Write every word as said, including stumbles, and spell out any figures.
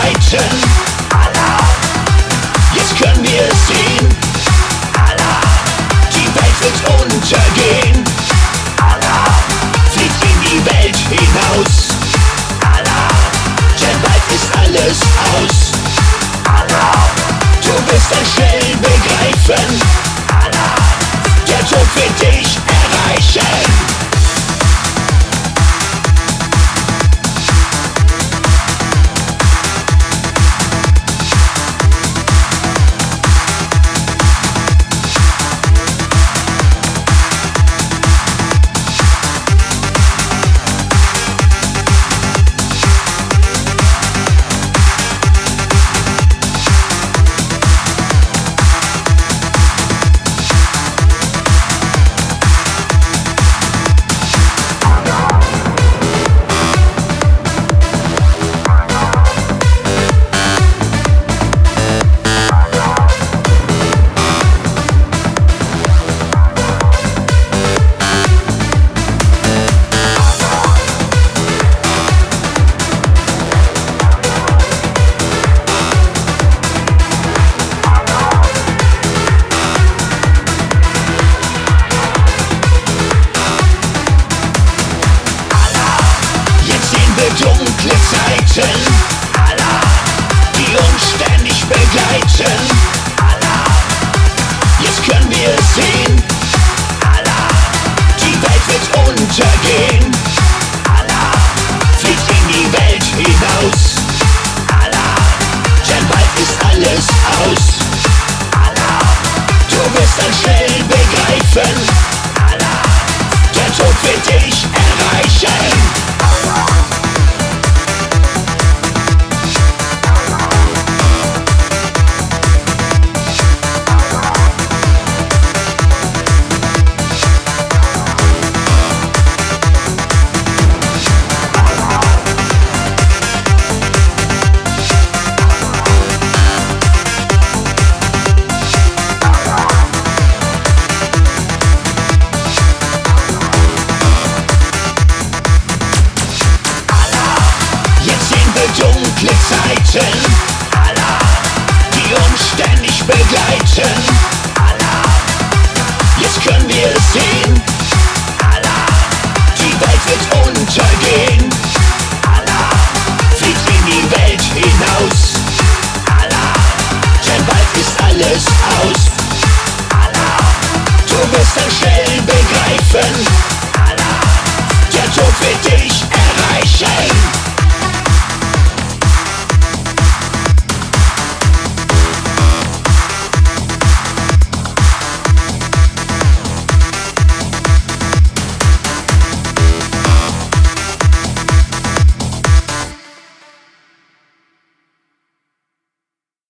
begleiten. Allah, jetzt können wir es sehen. Allah, die Welt wird untergehen. Allah, fliegt in die Welt hinaus. Allah, denn bald ist alles aus. Allah, du wirst dann schnell begreifen. Allah, der Tod wird dich erreichen. Dunkle Zeiten, Allah, die uns ständig begleiten. Allah, jetzt können wir es sehen. Allah, die Welt wird untergehen. Allah, fliegt in die Welt hinaus. Allah, denn bald ist alles aus. Allah, du wirst dann schnell begreifen. Allah, der Tod wird dich erreichen. Dunkle Zeiten, Allah, die uns ständig begleiten. Allah, jetzt können wir es sehen. Allah, die Welt wird untergehen. Allah, fliegt in die Welt hinaus. Allah, denn bald ist alles aus. Allah, du wirst dann schnell begreifen. Allah, der Tod wird dich